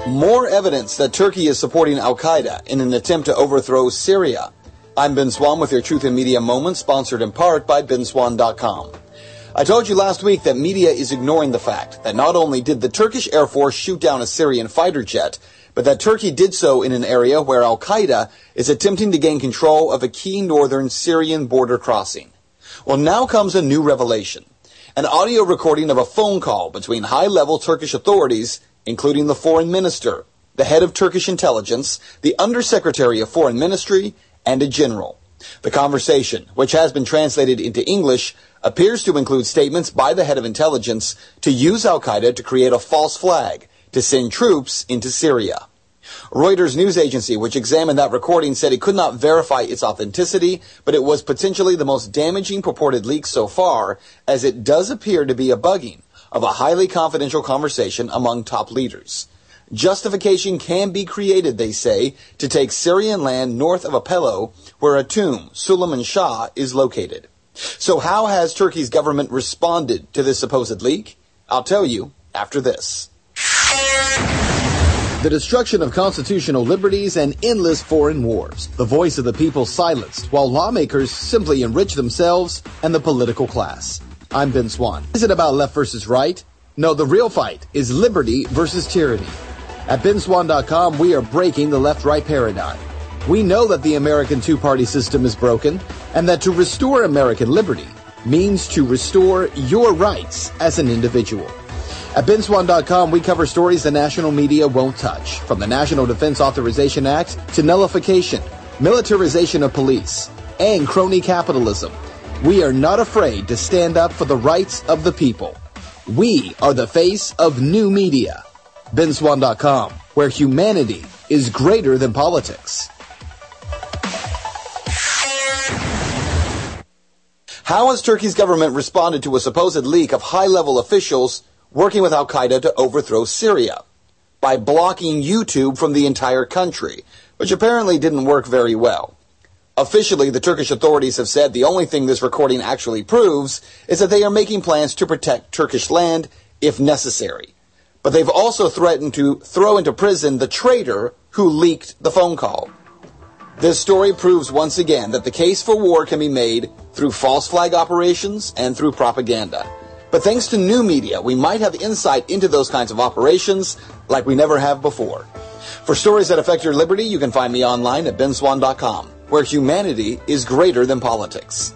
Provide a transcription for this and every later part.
More evidence that Turkey is supporting Al-Qaeda in an attempt to overthrow Syria. I'm Ben Swan with your Truth in Media Moment, sponsored in part by benswan.com. I told you last week that media is ignoring the fact that not only did the Turkish Air Force shoot down a Syrian fighter jet, but that Turkey did so in an area where Al-Qaeda is attempting to gain control of a key northern Syrian border crossing. Well, now comes a new revelation. An audio recording of a phone call between high-level Turkish authorities, including the foreign minister, the head of Turkish intelligence, the undersecretary of foreign ministry, and a general. The conversation, which has been translated into English, appears to include statements by the head of intelligence to use Al-Qaeda to create a false flag to send troops into Syria. Reuters news agency, which examined that recording, said it could not verify its authenticity, but it was potentially the most damaging purported leak so far, as it does appear to be a bugging of a highly confidential conversation among top leaders. Justification can be created, they say, to take Syrian land north of Aleppo, where a tomb, Suleiman Shah, is located. So how has Turkey's government responded to this supposed leak? I'll tell you after this. The destruction of constitutional liberties and endless foreign wars. The voice of the people silenced, while lawmakers simply enrich themselves and the political class. I'm Ben Swan. Is it about left versus right? No, the real fight is liberty versus tyranny. At benswan.com, we are breaking the left-right paradigm. We know that the American two-party system is broken, and that to restore American liberty means to restore your rights as an individual. At benswan.com, we cover stories the national media won't touch, from the National Defense Authorization Act to nullification, militarization of police, and crony capitalism. We are not afraid to stand up for the rights of the people. We are the face of new media. benswan.com, where humanity is greater than politics. How has Turkey's government responded to a supposed leak of high-level officials working with Al-Qaeda to overthrow Syria? By blocking YouTube from the entire country, which apparently didn't work very well. Officially, the Turkish authorities have said the only thing this recording actually proves is that they are making plans to protect Turkish land if necessary. But they've also threatened to throw into prison the traitor who leaked the phone call. This story proves once again that the case for war can be made through false flag operations and through propaganda. But thanks to new media, we might have insight into those kinds of operations like we never have before. For stories that affect your liberty, you can find me online at benswan.com, where humanity is greater than politics.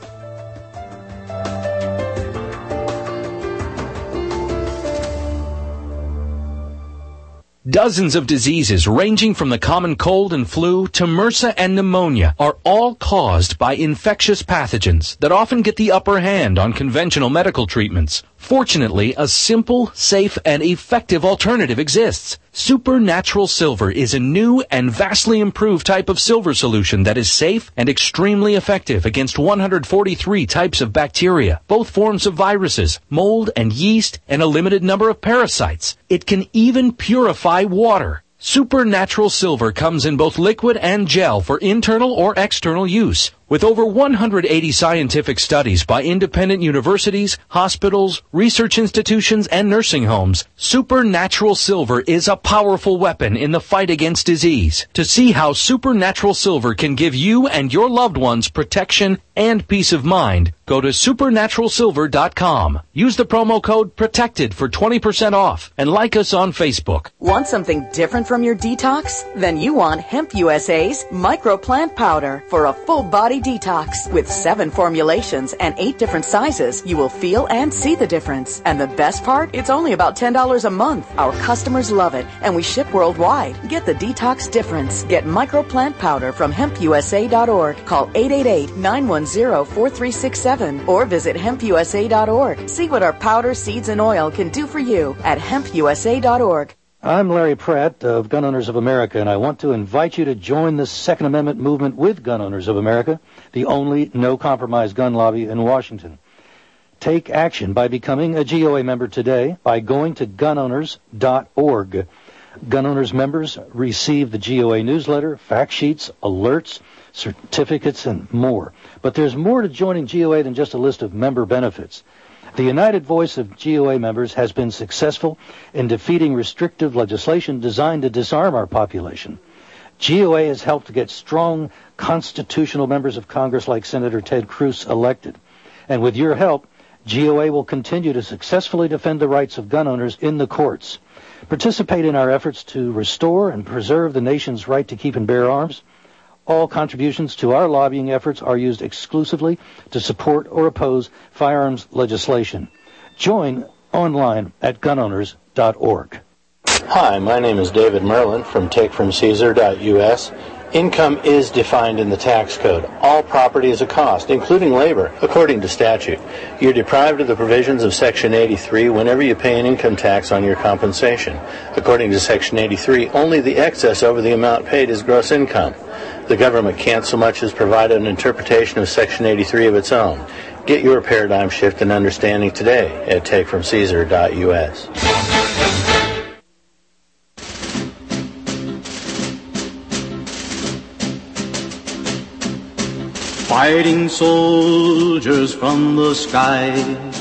Dozens of diseases ranging from the common cold and flu to MRSA and pneumonia are all caused by infectious pathogens that often get the upper hand on conventional medical treatments. Fortunately, a simple, safe, and effective alternative exists. Supernatural Silver is a new and vastly improved type of silver solution that is safe and extremely effective against 143 types of bacteria, both forms of viruses, mold and yeast, and a limited number of parasites. It can even purify water. Supernatural Silver comes in both liquid and gel for internal or external use. With over 180 scientific studies by independent universities, hospitals, research institutions, and nursing homes, Supernatural Silver is a powerful weapon in the fight against disease. To see how Supernatural Silver can give you and your loved ones protection and peace of mind, go to supernaturalsilver.com. Use the promo code PROTECTED for 20% off and like us on Facebook. Want something different from your detox? Then you want Hemp USA's Microplant Powder for a full body detox. With 7 formulations and 8 different sizes, you will feel and see the difference. And the best part? It's only about $10 a month. Our customers love it, and we ship worldwide. Get the detox difference. Get Microplant Powder from hempusa.org. Call 888-910-4367 or visit hempusa.org. See what our powder, seeds, and oil can do for you at hempusa.org. I'm Larry Pratt of Gun Owners of America, and I want to invite you to join the Second Amendment movement with Gun Owners of America, the only no-compromise gun lobby in Washington. Take action by becoming a GOA member today by going to gunowners.org. Gun Owners members receive the GOA newsletter, fact sheets, alerts, certificates, and more. But there's more to joining GOA than just a list of member benefits. The united voice of GOA members has been successful in defeating restrictive legislation designed to disarm our population. GOA has helped to get strong constitutional members of Congress like Senator Ted Cruz elected. And with your help, GOA will continue to successfully defend the rights of gun owners in the courts. Participate in our efforts to restore and preserve the nation's right to keep and bear arms. All contributions to our lobbying efforts are used exclusively to support or oppose firearms legislation. Join online at gunowners.org. Hi, my name is David Merlin from takefromcaesar.us. Income is defined in the tax code. All property is a cost, including labor, according to statute. You're deprived of the provisions of Section 83 whenever you pay an income tax on your compensation. According to Section 83, only the excess over the amount paid is gross income. The government can't so much as provide an interpretation of Section 83 of its own. Get your paradigm shift and understanding today at takefromcaesar.us. Fighting soldiers from the sky,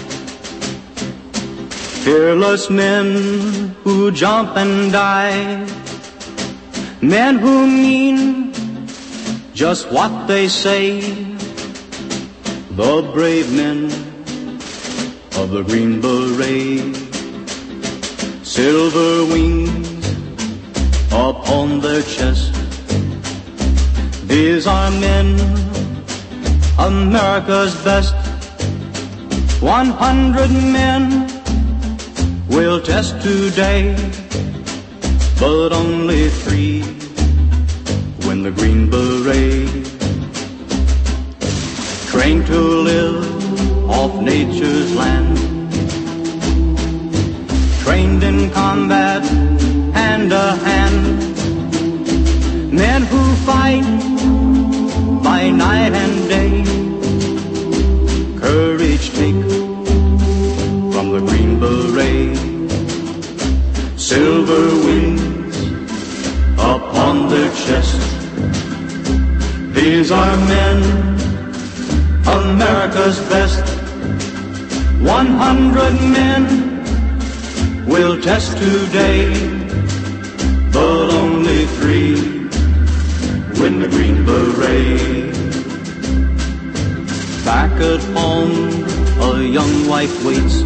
fearless men who jump and die, men who mean just what they say, the brave men of the Green Beret, silver wings upon their chest. These are men, America's best. 100 men will test today, but only 3 win the Green Beret. Trained to live off nature's land, trained in combat hand to hand, men who fight by night and day. Courage take from the Green Beret, silver wings upon their chest. These are men, America's best. 100 men will test today, but only 3 win the Green Beret. Back at home, a young wife waits.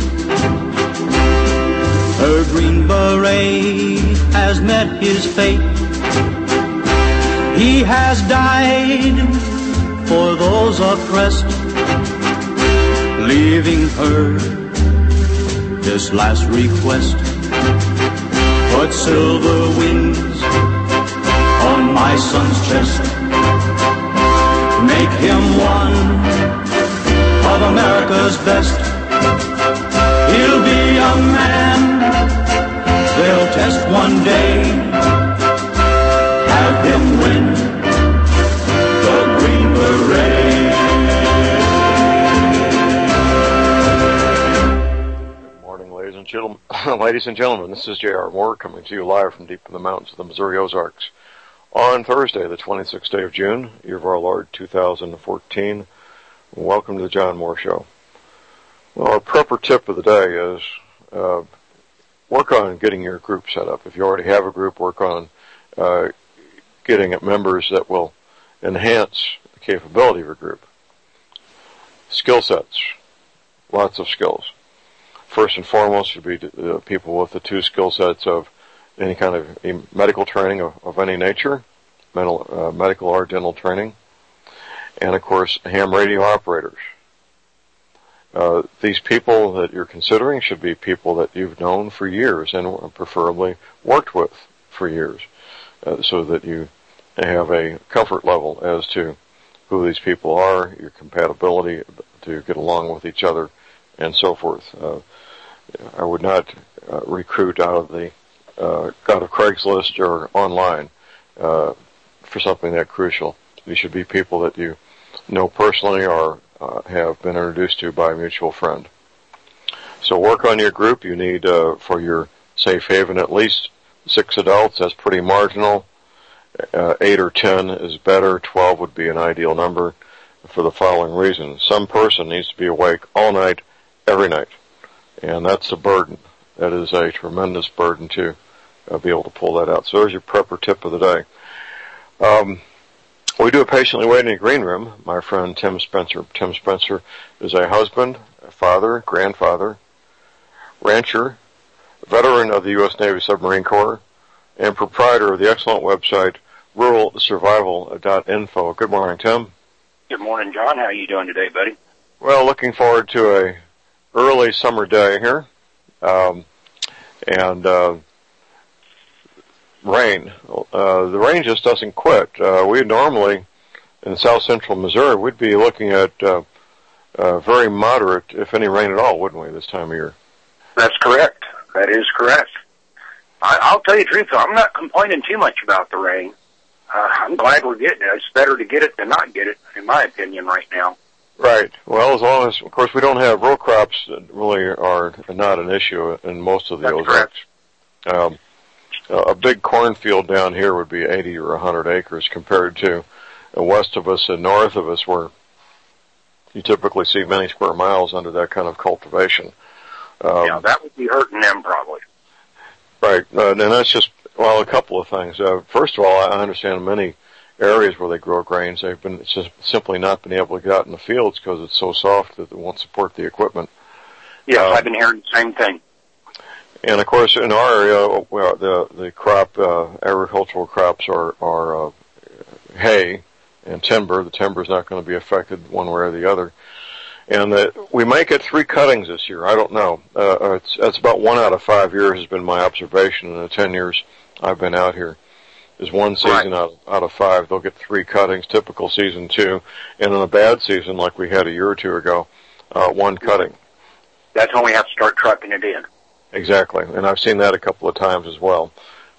Her Green Beret has met his fate. He has died for those oppressed, leaving her this last request. Put silver wings on my son's chest. Make him one of America's best. He'll be a man they'll test one day. Have him win the Green Beret. Good morning, ladies and gentlemen. Ladies and gentlemen, this is J.R. Moore coming to you live from deep in the mountains of the Missouri Ozarks on Thursday, the 26th day of June, year of our Lord 2014. Welcome to the John Moore Show. Well, our proper tip of the day is work on getting your group set up. If you already have a group, work on getting members that will enhance the capability of your group. Skill sets, lots of skills. First and foremost should be people with the 2 skill sets of any kind of medical training of any nature, medical or dental training, and of course ham radio operators. These people that you're considering should be people that you've known for years and preferably worked with for years, so that you have a comfort level as to who these people are, your compatibility to get along with each other, and so forth. I would not recruit out of Craigslist or online for something that crucial. These should be people that you know personally or have been introduced to by a mutual friend. So work on your group. You need for your safe haven at least 6 adults. That's pretty marginal. 8 or 10 is better. 12 would be an ideal number for the following reason. Some person needs to be awake all night every night. And that's a burden. That is a tremendous burden to be able to pull that out. So there's your prepper tip of the day. We do a patiently waiting in the green room. My friend Tim Spencer. Tim Spencer is a husband, a father, grandfather, rancher, veteran of the U.S. Navy Submarine Corps, and proprietor of the excellent website ruralsurvival.info. Good morning, Tim. Good morning, John. How are you doing today, buddy? Well, looking forward to a early summer day here, and rain. The rain just doesn't quit. We normally, in south central Missouri, we'd be looking at very moderate, if any, rain at all, wouldn't we, this time of year? That's correct. That is correct. I'll tell you the truth, though, I'm not complaining too much about the rain. I'm glad we're getting it. It's better to get it than not get it, in my opinion, right now. Right. Well, as long as, of course, we don't have row crops that really are not an issue in most of the Ozarks. A big cornfield down here would be 80 or 100 acres compared to west of us and north of us where you typically see many square miles under that kind of cultivation. Yeah, that would be hurting them probably. Right. And that's just, well, a couple of things. First of all, I understand many areas where they grow grains, they've been just simply not been able to get out in the fields because it's so soft that it won't support the equipment. Yes, I've been hearing the same thing. And of course, in our area, the crop, agricultural crops are hay and timber. The timber is not going to be affected one way or the other. And we might get 3 cuttings this year. I don't know. That's about 1 out of 5 years has been my observation in the 10 years I've been out here. There's one season right. out of 5, they'll get 3 cuttings, typical season 2. And in a bad season, like we had a year or 2 ago, 1 cutting. That's when we have to start trucking it in. Exactly. And I've seen that a couple of times as well.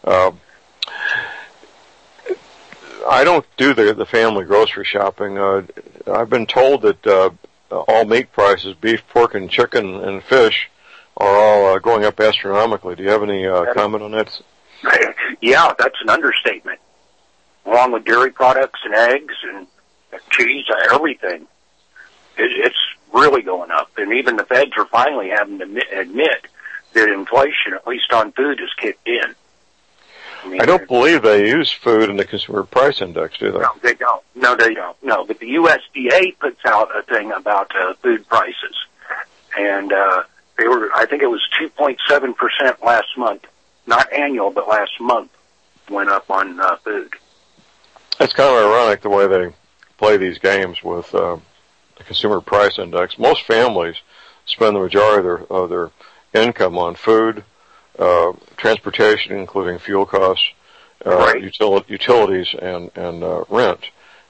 I don't do the family grocery shopping. I've been told that all meat prices, beef, pork, and chicken and fish, are all going up astronomically. Do you have any comment on that? Yeah, that's an understatement. Along with dairy products and eggs and cheese, everything. It's really going up. And even the feds are finally having to admit that inflation, at least on food, has kicked in. I don't believe they use food in the Consumer Price Index, do they? No, they don't. No, they don't. No, but the USDA puts out a thing about food prices. And they were, I think it was 2.7% last month. Not annual, but last month went up on food. It's kind of ironic the way they play these games with the Consumer Price Index. Most families spend the majority of their income on food, transportation, including fuel costs, right. utilities, and rent,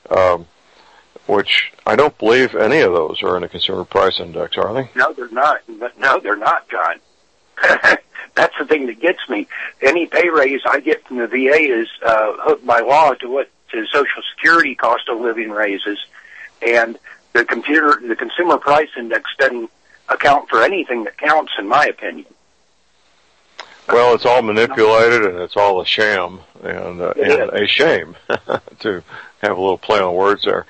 which I don't believe any of those are in a Consumer Price Index, are they? No, they're not. No, they're not, John. That's the thing that gets me. Any pay raise I get from the VA is hooked by law to Social Security cost of living raises, and the Consumer Price Index doesn't account for anything that counts, in my opinion. Well, it's all manipulated, and it's all a sham, and a shame, to have a little play on words there.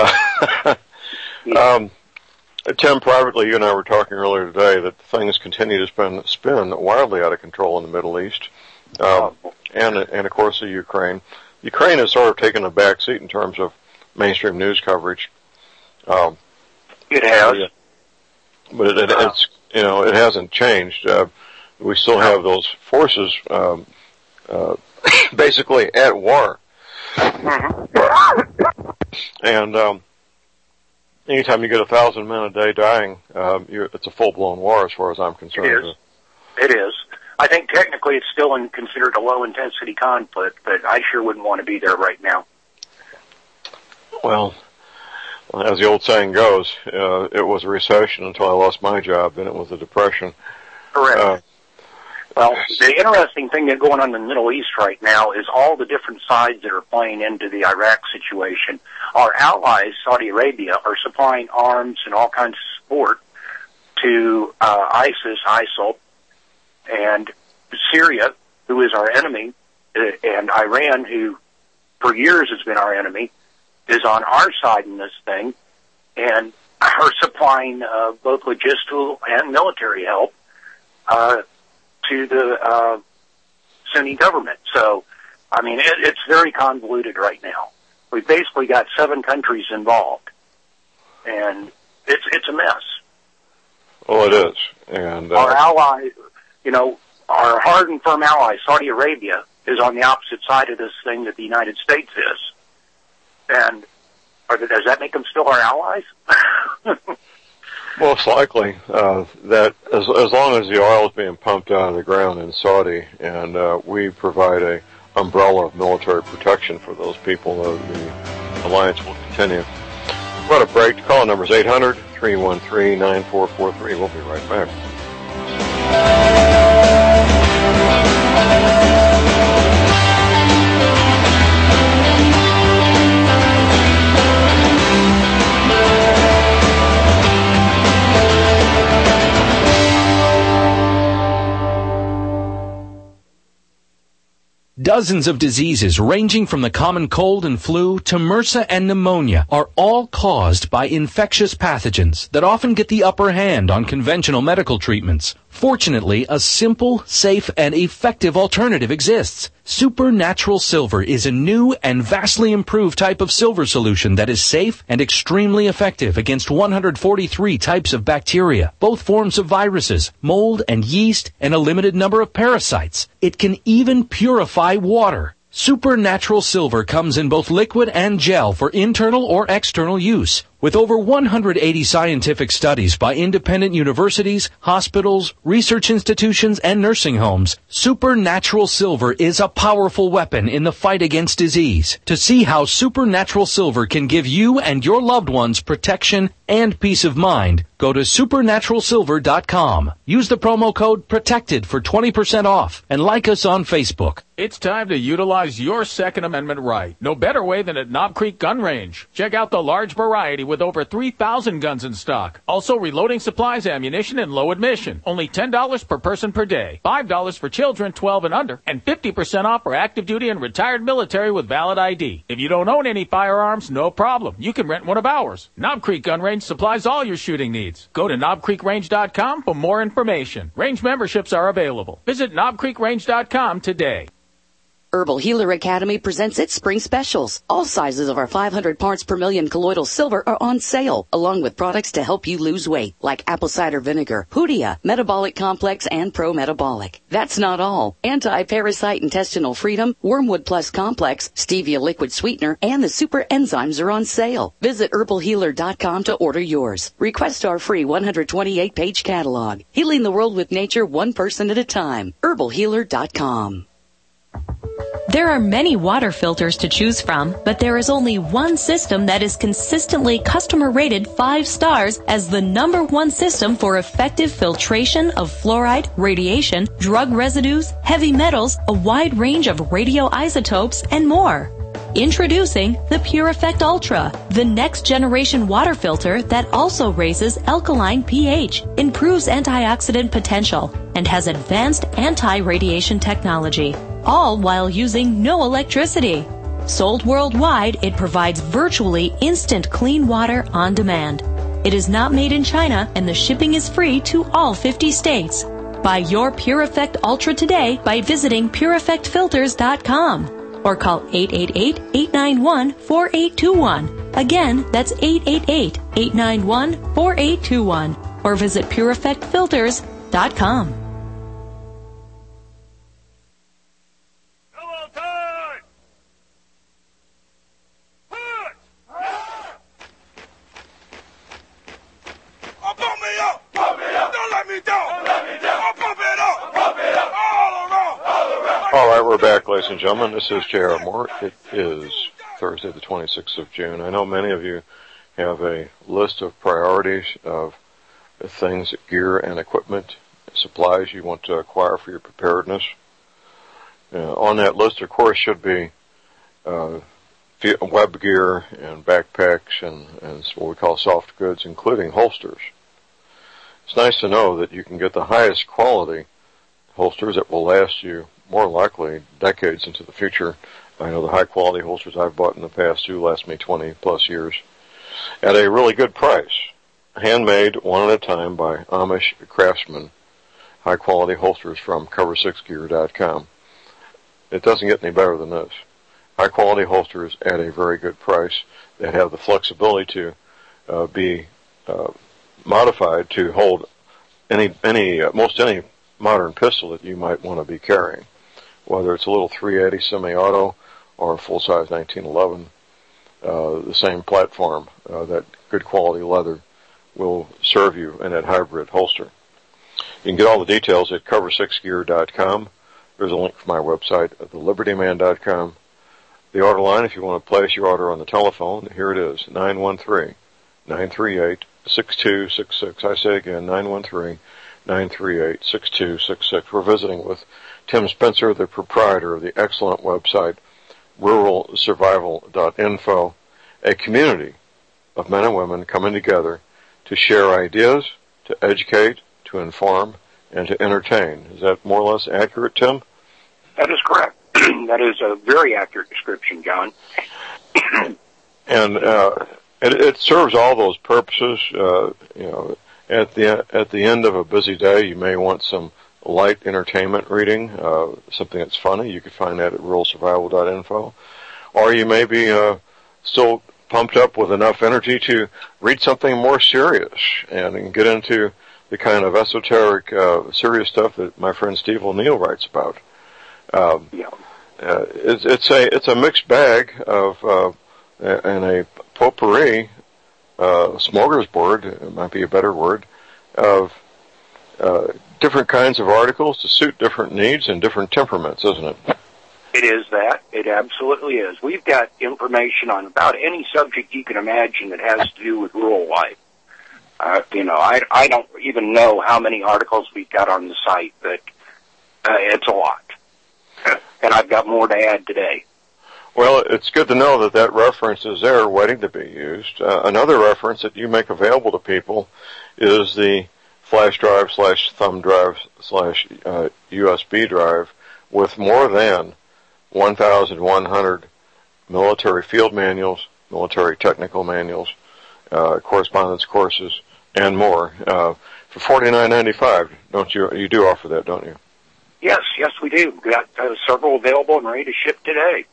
Tim, privately, you and I were talking earlier today that things continue to spin wildly out of control in the Middle East, and of course the Ukraine. Ukraine has sort of taken a back seat in terms of mainstream news coverage. It has, but it's it hasn't changed. We still have those forces basically at war. And anytime you get 1,000 men a day dying, it's a full-blown war as far as I'm concerned. It is. I think technically it's still considered a low-intensity conflict, but I sure wouldn't want to be there right now. Well, as the old saying goes, it was a recession until I lost my job, then it was a depression. Correct. Well, the interesting thing that's going on in the Middle East right now is all the different sides that are playing into the Iraq situation. Our allies, Saudi Arabia, are supplying arms and all kinds of support to ISIS, ISIL, and Syria, who is our enemy, and Iran, who for years has been our enemy, is on our side in this thing. And are supplying both logistical and military help to the Sunni government. So, I mean, it's very convoluted right now. We've basically got 7 countries involved, and it's a mess. Well, it is. And our ally, our hard and firm ally, Saudi Arabia, is on the opposite side of this thing that the United States is. And does that make them still our allies? Most likely that as long as the oil is being pumped out of the ground in Saudi, and we provide a umbrella of military protection for those people, the alliance will continue. We're at a break. The call number is 800-313-9443. We'll be right back. Dozens of diseases ranging from the common cold and flu to MRSA and pneumonia are all caused by infectious pathogens that often get the upper hand on conventional medical treatments. Fortunately, a simple, safe, and effective alternative exists. Supernatural Silver is a new and vastly improved type of silver solution that is safe and extremely effective against 143 types of bacteria, both forms of viruses, mold and yeast, and a limited number of parasites. It can even purify water. Supernatural Silver comes in both liquid and gel for internal or external use. With over 180 scientific studies by independent universities, hospitals, research institutions, and nursing homes, Supernatural Silver is a powerful weapon in the fight against disease. To see how Supernatural Silver can give you and your loved ones protection and peace of mind, go to supernaturalsilver.com. Use the promo code PROTECTED for 20% off, and like us on Facebook. It's time to utilize your Second Amendment right. No better way than at Knob Creek Gun Range. Check out the large variety with over 3,000 guns in stock. Also reloading supplies, ammunition, and low admission. Only $10 per person per day. $5 for children 12 and under. And 50% off for active duty and retired military with valid ID. If you don't own any firearms, no problem. You can rent one of ours. Knob Creek Gun Range supplies all your shooting needs. Go to knobcreekrange.com for more information. Range memberships are available. Visit knobcreekrange.com today. Herbal Healer Academy presents its spring specials. All sizes of our 500 parts per million colloidal silver are on sale, along with products to help you lose weight, like apple cider vinegar, Hoodia, Metabolic Complex, and Pro Metabolic. That's not all. Anti-Parasite Intestinal Freedom, Wormwood Plus Complex, Stevia Liquid Sweetener, and the Super Enzymes are on sale. Visit herbalhealer.com to order yours. Request our free 128-page catalog. Healing the world with nature, one person at a time. herbalhealer.com. There are many water filters to choose from, but there is only one system that is consistently customer rated 5 stars as the #1 system for effective filtration of fluoride, radiation, drug residues, heavy metals, a wide range of radioisotopes, and more. Introducing the Pure Effect Ultra, the next generation water filter that also raises alkaline pH, improves antioxidant potential, and has advanced anti-radiation technology, all while using no electricity. Sold worldwide, it provides virtually instant clean water on demand. It is not made in China, and the shipping is free to all 50 states. Buy your Pure Effect Ultra today by visiting PureEffectFilters.com. or call 888-891-4821. Again, that's 888-891-4821. Or visit PureEffectFilters.com. All right, we're back, ladies and gentlemen. This is J.R. Moore. It is Thursday, the 26th of June. I know many of you have a list of priorities of things, gear and equipment, supplies you want to acquire for your preparedness. On that list, of course, should be web gear and backpacks and what we call soft goods, including holsters. It's nice to know that you can get the highest quality holsters that will last you more likely decades into the future. I know the high quality holsters I've bought in the past do last me 20 plus years at a really good price. handmade one at a time by Amish craftsmen. High-quality holsters from Cover6Gear.com. It doesn't get any better than this. High-quality holsters at a very good price that have the flexibility to be modified to hold most any modern pistol that you might want to be carrying, whether it's a little 380 semi-auto or a full-size 1911. The same platform, that good quality leather, will serve you in that hybrid holster. You can get all the details at Cover6Gear.com. There's a link for my website at thelibertyman.com. The order line, if you want to place your order on the telephone, here it is, 913-938-6266. I say again, 913-938-6266. We're visiting with Tim Spencer, the proprietor of the excellent website, ruralsurvival.info, a community of men and women coming together to share ideas, to educate, to inform, and to entertain. Is that more or less accurate, Tim? That is correct. That is a very accurate description, John. And it serves all those purposes. At the end of a busy day, you may want some light entertainment reading, something that's funny. You could find that at ruralsurvival.info. Or you may be still pumped up with enough energy to read something more serious and get into the kind of esoteric, serious stuff that my friend Steve O'Neill writes about. It's a mixed bag of and a potpourri, smorgasbord, it might be a better word, of different kinds of articles to suit different needs and different temperaments, isn't it? It is that. It absolutely is. We've got information on about any subject you can imagine that has to do with rural life. I don't even know how many articles we've got on the site, but it's a lot. And I've got more to add today. Well, it's good to know that reference is there waiting to be used. Another reference that you make available to people is the flash drive / thumb drive / USB drive with more than 1,100 military field manuals, military technical manuals, correspondence courses, and more for $49.95. Don't you? You do offer that, don't you? Yes, we do. We've got several available and ready to ship today.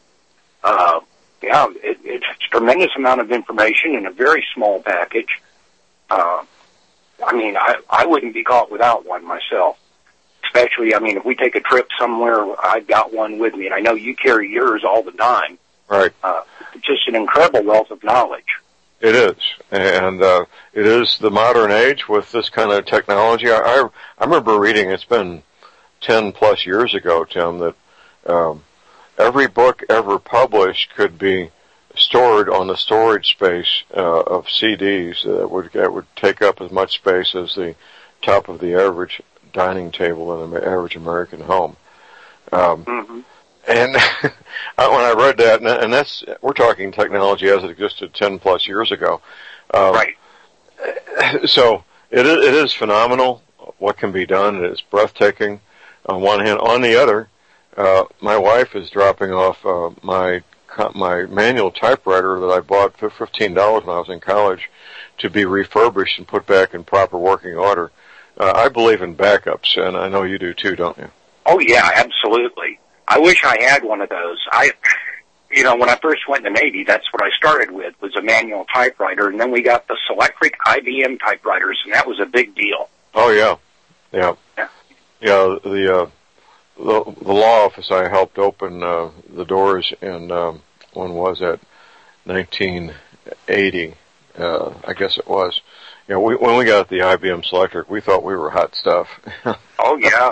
It's a tremendous amount of information in a very small package. I wouldn't be caught without one myself. Especially, if we take a trip somewhere, I've got one with me, and I know you carry yours all the time. Right. It's just an incredible wealth of knowledge. It is, and it is the modern age with this kind of technology. I remember reading, it's been 10 plus years ago, Tim, that every book ever published could be stored on the storage space of CDs that would take up as much space as the top of the average dining table in an average American home. And when I read that, and we're talking technology as it existed 10 plus years ago. Right. So it is phenomenal what can be done. It's breathtaking on one hand. On the other, my wife is dropping off my manual typewriter that I bought for $15 when I was in college to be refurbished and put back in proper working order. I believe in backups, and I know you do too, don't you? Oh, yeah, absolutely. I wish I had one of those. When I first went in the Navy, that's what I started with, was a manual typewriter, and then we got the Selectric IBM typewriters, and that was a big deal. Oh, yeah. The law office I helped open the doors in, when was that? 1980, I guess it was. When we got the IBM Selectric, we thought we were hot stuff. Oh, yeah.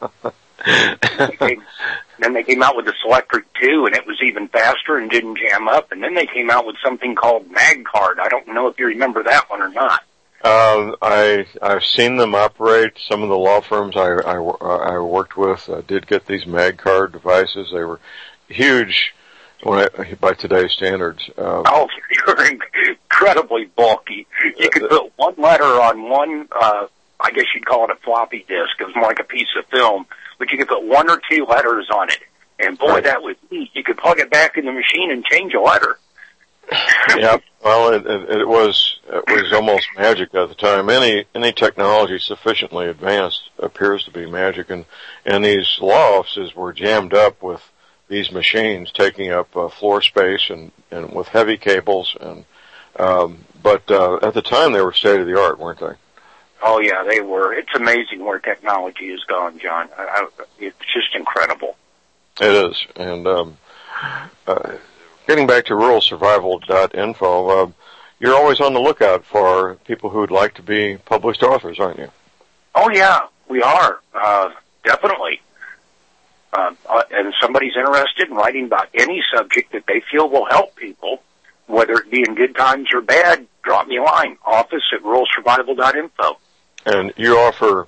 Then they came out with the Selectric 2, and it was even faster and didn't jam up. And then they came out with something called MagCard. I don't know if you remember that one or not. I've seen them operate. Some of the law firms I worked with did get these MagCard devices. They were huge by today's standards. You're incredibly bulky. You could put one letter on one, I guess you'd call it a floppy disk. It was more like a piece of film, but you could put one or two letters on it. And boy, that was neat. You could plug it back in the machine and change a letter. Yeah, well, it was almost magic at the time. Any technology sufficiently advanced appears to be magic, and these law offices were jammed up with these machines taking up floor space and with heavy cables, but at the time they were state of the art, weren't they? Oh yeah, they were. It's amazing where technology has gone, John. It's just incredible. It is, and getting back to ruralsurvival.info, you're always on the lookout for people who would like to be published authors, aren't you? Oh yeah, we are, definitely. And somebody's interested in writing about any subject that they feel will help people, whether it be in good times or bad, drop me a line, office@ruralsurvival.info. And you offer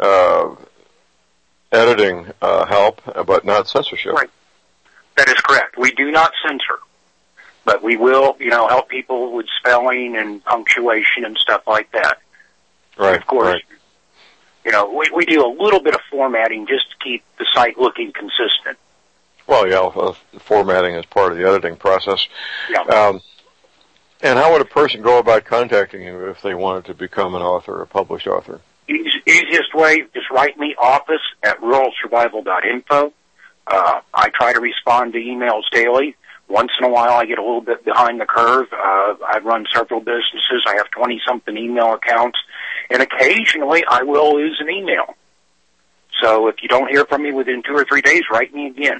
editing help, but not censorship. Right. That is correct. We do not censor, but we will, help people with spelling and punctuation and stuff like that. Right. And of course, right. We do a little bit of formatting just to keep the site looking consistent. Well, yeah, formatting is part of the editing process. Yeah. And how would a person go about contacting you if they wanted to become an author, a published author? Easiest way, just write me, office@ruralsurvival.info. I try to respond to emails daily. Once in a while, I get a little bit behind the curve. I run several businesses. I have 20-something email accounts. And occasionally, I will lose an email. So if you don't hear from me within 2 or 3 days, write me again.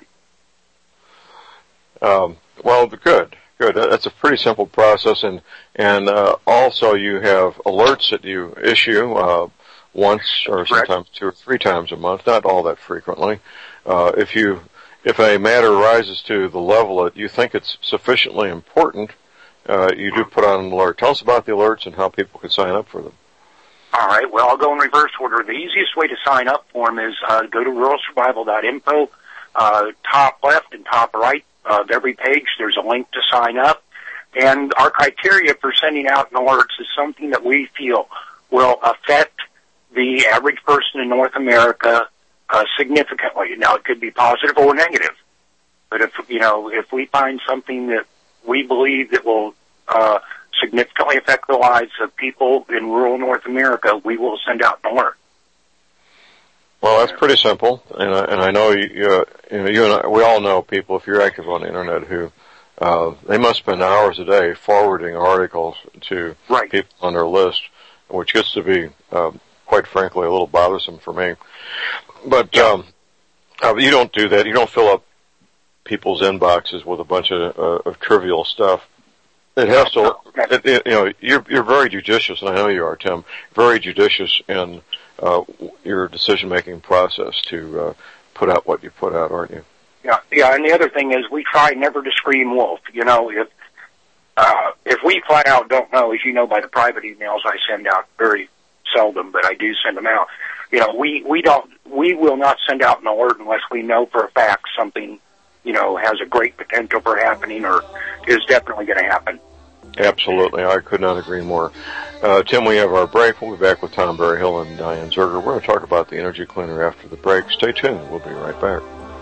Well, good. That's a pretty simple process, and also you have alerts that you issue once or sometimes 2 or 3 times a month, not all that frequently. If a matter rises to the level that you think it's sufficiently important, you do put on an alert. Tell us about the alerts and how people can sign up for them. All right. Well, I'll go in reverse order. The easiest way to sign up for them is go to ruralsurvival.info, top left and top right of every page. There's a link to sign up. And our criteria for sending out alerts is something that we feel will affect the average person in North America significantly. Now, it could be positive or negative. But if we find something that we believe that will significantly affect the lives of people in rural North America, we will send out an alert. Well, that's pretty simple, and I know you and I, we all know people, if you're active on the internet, who they must spend hours a day forwarding articles to people on their list, which gets to be, quite frankly, a little bothersome for me. But you don't do that. You don't fill up people's inboxes with a bunch of trivial stuff. It has to, you're very judicious, and I know you are, Tim, very judicious in your decision-making process to put out what you put out, aren't you? Yeah, and the other thing is we try never to scream wolf. If we flat out don't know, as you know by the private emails I send out very seldom, but I do send them out. We will not send out an alert unless we know for a fact something has a great potential for happening or is definitely going to happen. Absolutely. I could not agree more. Tim, we have our break. We'll be back with Tom Berryhill and Diane Zerger. We're going to talk about the energy cleaner after the break. Stay tuned. We'll be right back.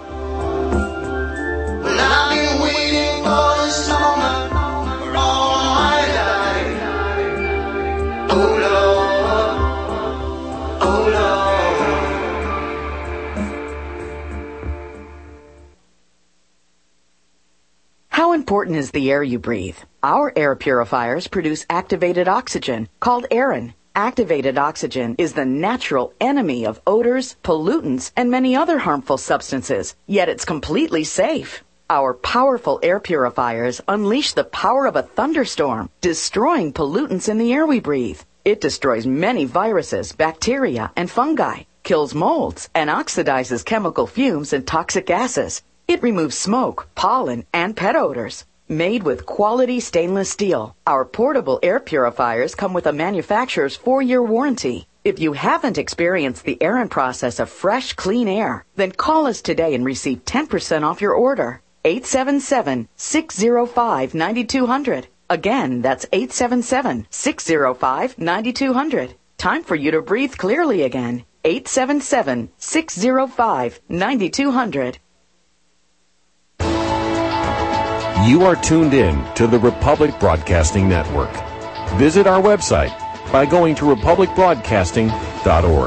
Well, I've been waiting for this moment for all my life. Oh, Lord. Oh, Lord. How important is the air you breathe? Our air purifiers produce activated oxygen, called Aerin. Activated oxygen is the natural enemy of odors, pollutants, and many other harmful substances, yet it's completely safe. Our powerful air purifiers unleash the power of a thunderstorm, destroying pollutants in the air we breathe. It destroys many viruses, bacteria, and fungi, kills molds, and oxidizes chemical fumes and toxic gases. It removes smoke, pollen, and pet odors. Made with quality stainless steel, our portable air purifiers come with a manufacturer's 4-year warranty. If you haven't experienced the Aerin process of fresh, clean air, then call us today and receive 10% off your order. 877-605-9200. Again, that's 877-605-9200. Time for you to breathe clearly again. 877-605-9200. You are tuned in to the Republic Broadcasting Network. Visit our website by going to republicbroadcasting.org.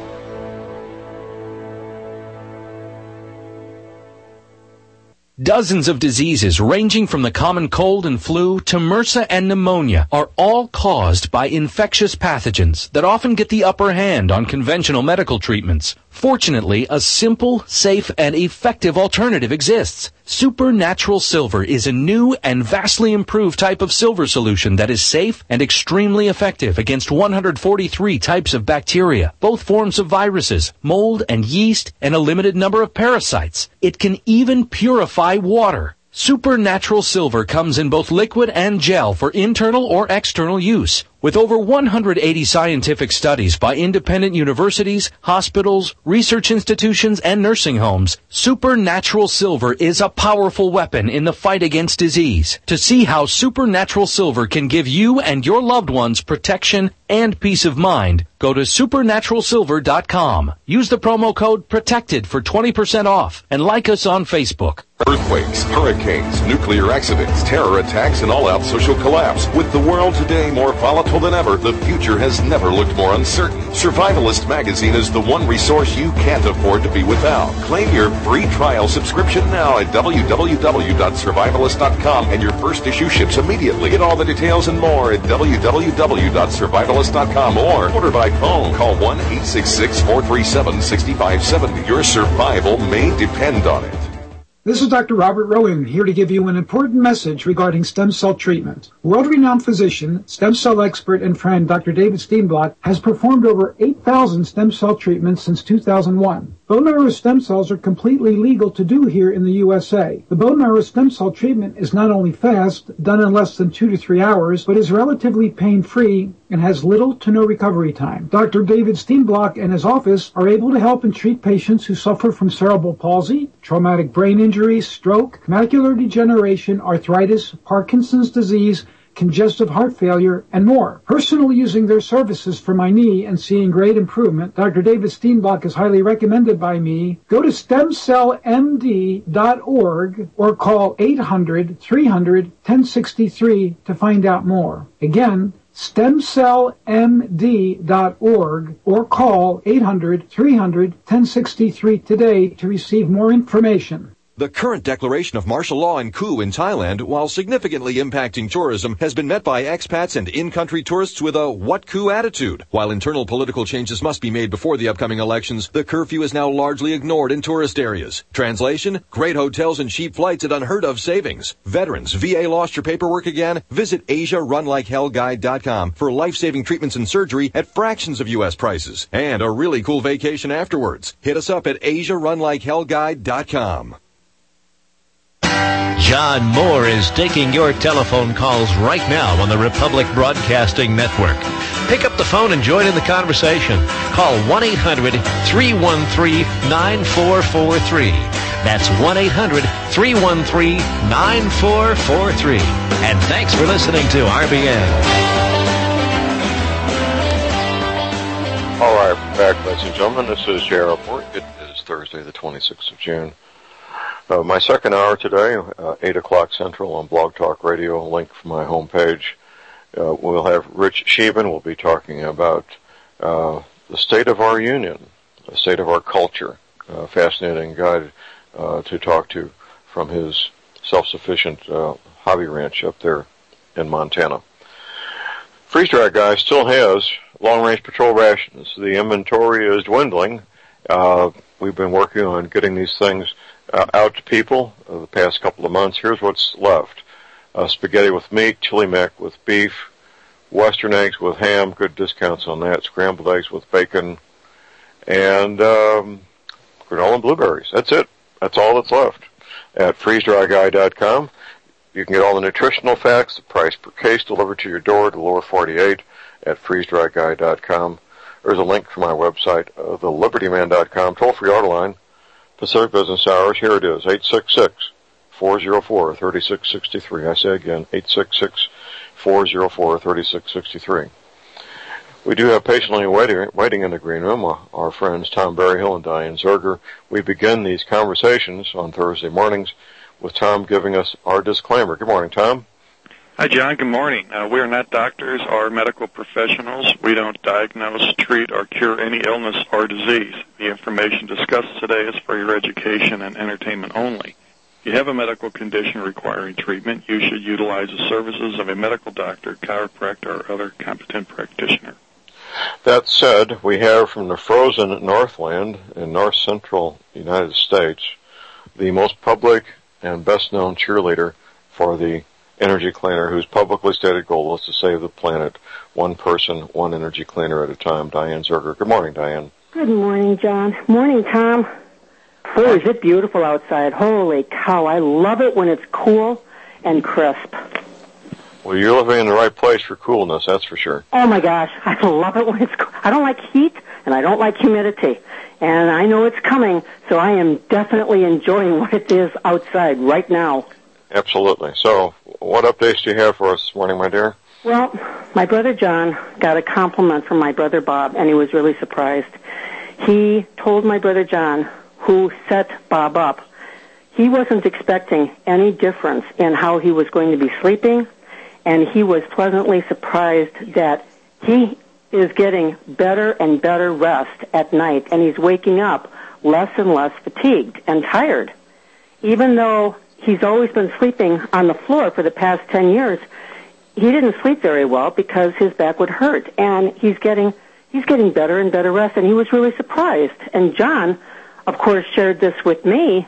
Dozens of diseases ranging from the common cold and flu to MRSA and pneumonia are all caused by infectious pathogens that often get the upper hand on conventional medical treatments. Fortunately, a simple, safe, and effective alternative exists. Supernatural Silver is a new and vastly improved type of silver solution that is safe and extremely effective against 143 types of bacteria, both forms of viruses, mold and yeast, and a limited number of parasites. It can even purify water. Supernatural Silver comes in both liquid and gel for internal or external use. With over 180 scientific studies by independent universities, hospitals, research institutions, and nursing homes, Supernatural Silver is a powerful weapon in the fight against disease. To see how Supernatural Silver can give you and your loved ones protection and peace of mind, go to supernaturalsilver.com. Use the promo code PROTECTED for 20% off, and like us on Facebook. Earthquakes, hurricanes, nuclear accidents, terror attacks, and all-out social collapse. With the world today more volatile than ever, the future has never looked more uncertain. Survivalist Magazine is the one resource you can't afford to be without. Claim your free trial subscription now at www.survivalist.com, and your first issue ships immediately. Get all the details and more at www.survivalist.com or order by phone. Call 1-866-437-6570. Your survival may depend on it. This is Dr. Robert Rowan, here to give you an important message regarding stem cell treatment. World-renowned physician, stem cell expert, and friend Dr. David Steenblock has performed over 8,000 stem cell treatments since 2001. Bone marrow stem cells are completely legal to do here in the USA. The bone marrow stem cell treatment is not only fast, done in less than 2 to 3 hours, but is relatively pain-free and has little to no recovery time. Dr. David Steenblock and his office are able to help and treat patients who suffer from cerebral palsy, traumatic brain injury, stroke, macular degeneration, arthritis, Parkinson's disease, congestive heart failure, and more. Personally using their services for my knee and seeing great improvement, Dr. David Steenblock is highly recommended by me. Go to stemcellmd.org or call 800-300-1063 to find out more. Again, stemcellmd.org or call 800-300-1063 today to receive more information. The current declaration of martial law and coup in Thailand, while significantly impacting tourism, has been met by expats and in-country tourists with a what coup attitude. While internal political changes must be made before the upcoming elections, the curfew is now largely ignored in tourist areas. Translation: great hotels and cheap flights at unheard of savings. Veterans, VA lost your paperwork again? Visit AsiaRunLikeHellGuide.com for life-saving treatments and surgery at fractions of U.S. prices. And a really cool vacation afterwards. Hit us up at AsiaRunLikeHellGuide.com. John Moore is taking your telephone calls right now on the Republic Broadcasting Network. Pick up the phone and join in the conversation. Call 1-800-313-9443. That's 1-800-313-9443. And thanks for listening to RBN. All right, back, ladies and gentlemen. This is J.R. Report. It is Thursday, the 26th of June. My second hour today, 8 o'clock Central on Blog Talk Radio, a link from my homepage. We'll have Rich Sheehan. We'll be talking about the state of our union, the state of our culture. Fascinating guy to talk to from his self-sufficient hobby ranch up there in Montana. Freeze Dry Guy still has long-range patrol rations. The inventory is dwindling. We've been working on getting these things out to people the past couple of months. Here's what's left. Spaghetti with meat, chili mac with beef, Western eggs with ham, good discounts on that, scrambled eggs with bacon, and granola and blueberries. That's it. That's all that's left. At freezedryguy.com, you can get all the nutritional facts, the price per case delivered to your door to lower 48 at freezedryguy.com. There's a link to my website, thelibertyman.com, toll-free auto line, Pacific business hours. Here it is, 866-404-3663. I say again, 866-404-3663. We do have patiently waiting in the green room our friends Tom Berryhill and Diane Zerger. We begin these conversations on Thursday mornings with Tom giving us our disclaimer. Good morning, Tom. Hi, John. Good morning. We are not doctors or medical professionals. We don't diagnose, treat, or cure any illness or disease. The information discussed today is for your education and entertainment only. If you have a medical condition requiring treatment, you should utilize the services of a medical doctor, chiropractor, or other competent practitioner. That said, we have from the frozen Northland in north-central United States the most public and best-known cheerleader for the energy cleaner, whose publicly stated goal is to save the planet, one person, one energy cleaner at a time. Diane Zerger. Good morning, Diane. Good morning, John. Morning, Tom. Boy, is it beautiful outside. Holy cow, I love it when it's cool and crisp. Well, you're living in the right place for coolness, that's for sure. Oh, my gosh, I love it when it's cool. I don't like heat, and I don't like humidity. And I know it's coming, so I am definitely enjoying what it is outside right now. Absolutely. So, what updates do you have for us this morning, my dear? Well, my brother John got a compliment from my brother Bob, and he was really surprised. He told my brother John, who set Bob up, he wasn't expecting any difference in how he was going to be sleeping, and he was pleasantly surprised that he is getting better and better rest at night, and he's waking up less and less fatigued and tired. Even though he's always been sleeping on the floor for the past 10 years, he didn't sleep very well because his back would hurt, and he's getting better and better rest, and he was really surprised. And John, of course, shared this with me.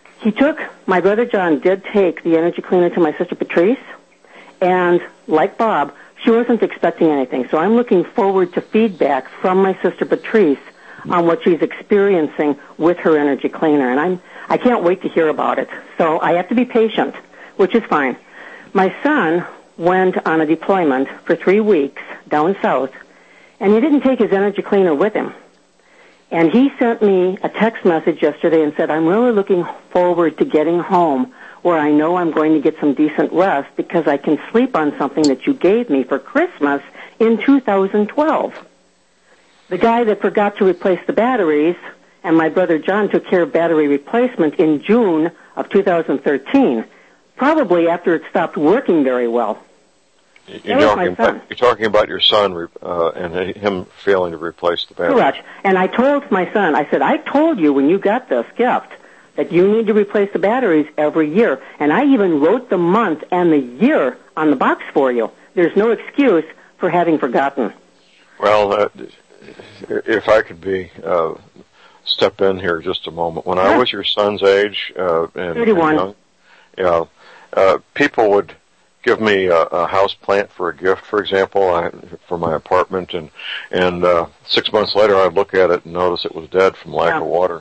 My brother John did take the energy cleaner to my sister Patrice, and like Bob, she wasn't expecting anything. So I'm looking forward to feedback from my sister Patrice on what she's experiencing with her energy cleaner, and I can't wait to hear about it. So I have to be patient, which is fine. My son went on a deployment for 3 weeks down south, and he didn't take his energy cleaner with him. And he sent me a text message yesterday and said, I'm really looking forward to getting home where I know I'm going to get some decent rest because I can sleep on something that you gave me for Christmas in 2012. The guy that forgot to replace the batteries, and my brother John took care of battery replacement in June of 2013, probably after it stopped working very well. You're talking about your son and him failing to replace the battery. Correct. And I told my son, I said, I told you when you got this gift that you need to replace the batteries every year. And I even wrote the month and the year on the box for you. There's no excuse for having forgotten. Well, if I could step in here just a moment. When I was your son's age, and 31. And young, people would give me a house plant for a gift, for example, for my apartment, and 6 months later I'd look at it and notice it was dead from lack of water.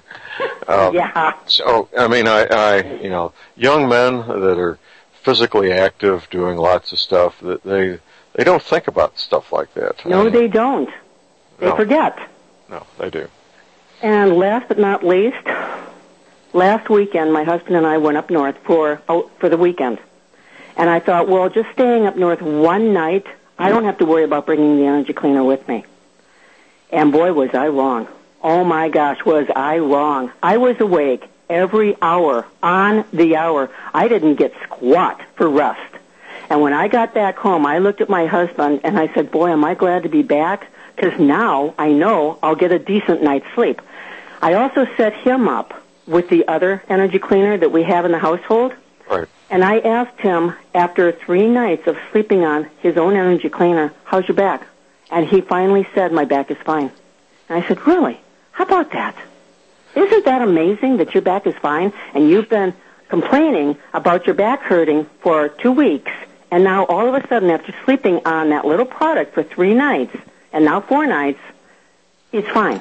So, I mean, I young men that are physically active, doing lots of stuff, that they don't think about stuff like that. No, they don't. They forget. No, they do. And last but not least, last weekend my husband and I went up north for the weekend. And I thought, well, just staying up north one night, I don't have to worry about bringing the energy cleaner with me. And boy, was I wrong. Oh, my gosh, was I wrong. I was awake every hour, on the hour. I didn't get squat for rest. And when I got back home, I looked at my husband, and I said, boy, am I glad to be back, because now I know I'll get a decent night's sleep. I also set him up with the other energy cleaner that we have in the household. Right. And I asked him, after 3 nights of sleeping on his own energy cleaner, how's your back? And he finally said, my back is fine. And I said, really? How about that? Isn't that amazing that your back is fine? And you've been complaining about your back hurting for 2 weeks, and now all of a sudden, after sleeping on that little product for 3 nights, and now 4 nights, it's fine.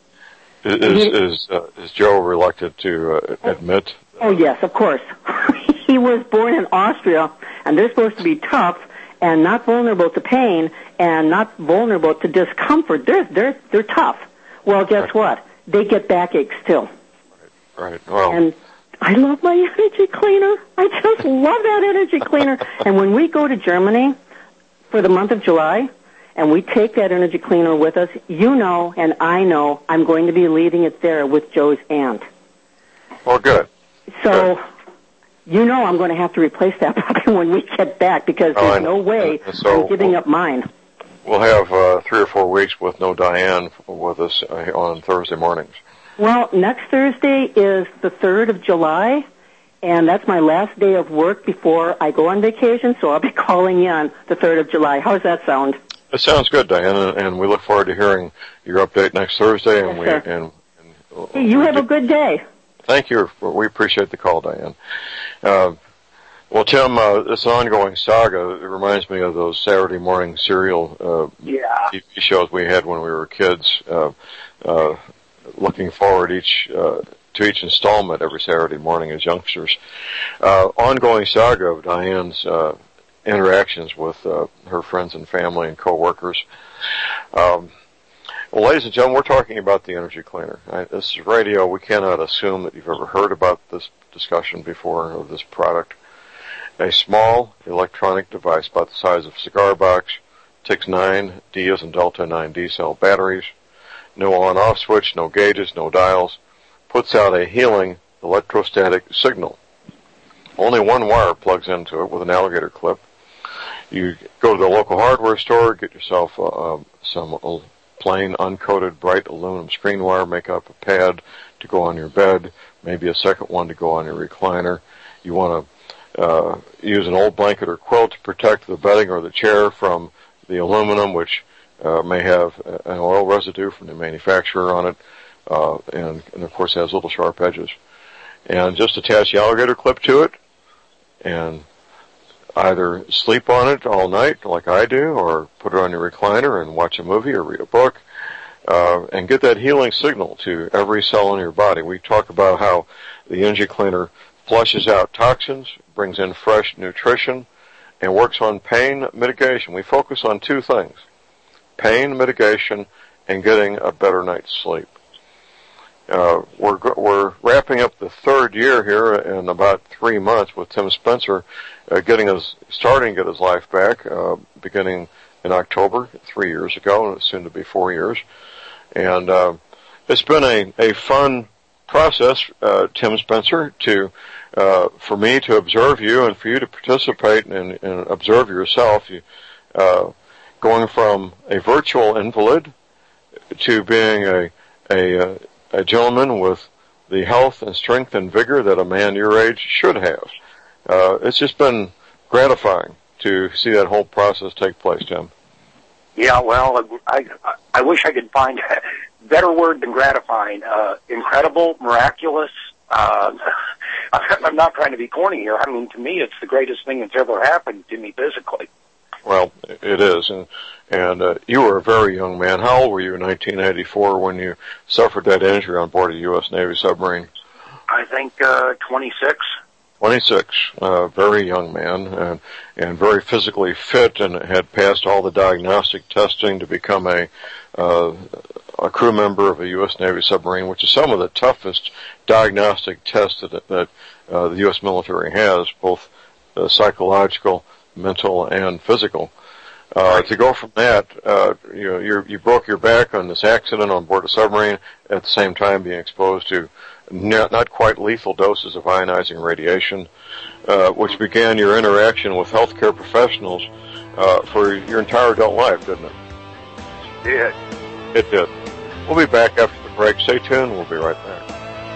Is Joe reluctant to admit? Oh, yes, of course. He was born in Austria, and they're supposed to be tough and not vulnerable to pain and not vulnerable to discomfort. They're tough. Well, guess what? They get backaches too. Right. Well, and I love my energy cleaner. I just love that energy cleaner. And when we go to Germany for the month of July, and we take that energy cleaner with us, you know and I know I'm going to be leaving it there with Joe's aunt. Well, good. So you know I'm going to have to replace that puppy when we get back because there's no way I'm giving up mine. We'll have 3 or 4 weeks with no Diane with us on Thursday mornings. Well, next Thursday is the 3rd of July, and that's my last day of work before I go on vacation, so I'll be calling in on the 3rd of July. How does that sound? It sounds good, Diane, and we look forward to hearing your update next Thursday. Hey, you have a good day. Thank you. We appreciate the call, Diane. Well, Tim, this ongoing saga, it reminds me of those Saturday morning serial TV shows we had when we were kids, looking forward to each installment every Saturday morning as youngsters. Ongoing saga of Diane's interactions with her friends and family and coworkers. Well, ladies and gentlemen, we're talking about the energy cleaner. This is radio. We cannot assume that you've ever heard about this discussion before of this product. A small electronic device about the size of a cigar box, takes 9 D as in Delta 9 D cell batteries, no on-off switch, no gauges, no dials, puts out a healing electrostatic signal. Only one wire plugs into it with an alligator clip. You go to the local hardware store, get yourself some plain uncoated bright aluminum screen wire, make up a pad to go on your bed, maybe a second one to go on your recliner. You want to use an old blanket or quilt to protect the bedding or the chair from the aluminum, which may have an oil residue from the manufacturer on it, and of course has little sharp edges. And just attach the alligator clip to it and either sleep on it all night like I do, or put it on your recliner and watch a movie or read a book, and get that healing signal to every cell in your body. We talk about how the energy cleaner flushes out toxins, brings in fresh nutrition, and works on pain mitigation. We focus on 2 things: pain mitigation and getting a better night's sleep. We're wrapping up the 3rd year here in about 3 months with Tim Spencer starting to get his life back, beginning in October 3 years ago, and it's soon to be 4 years. And it's been a fun process, Tim Spencer, for me to observe you and for you to participate and observe yourself, going from a virtual invalid to being a gentleman with the health and strength and vigor that a man your age should have. It's just been gratifying to see that whole process take place, Tim. Yeah, well, I wish I could find a better word than gratifying. Incredible, miraculous. I'm not trying to be corny here. I mean, to me, it's the greatest thing that's ever happened to me physically. Well, it is, and you were a very young man. How old were you in 1984 when you suffered that injury on board a U.S. Navy submarine? I think 26. 26, very young man, and very physically fit, and had passed all the diagnostic testing to become a crew member of a U.S. Navy submarine, which is some of the toughest diagnostic tests that the U.S. military has, both psychological, mental, and physical. To go from that, you broke your back on this accident on board a submarine, at the same time being exposed to not quite lethal doses of ionizing radiation, which began your interaction with healthcare professionals for your entire adult life, didn't it? It did. We'll be back after the break. Stay tuned. We'll be right back.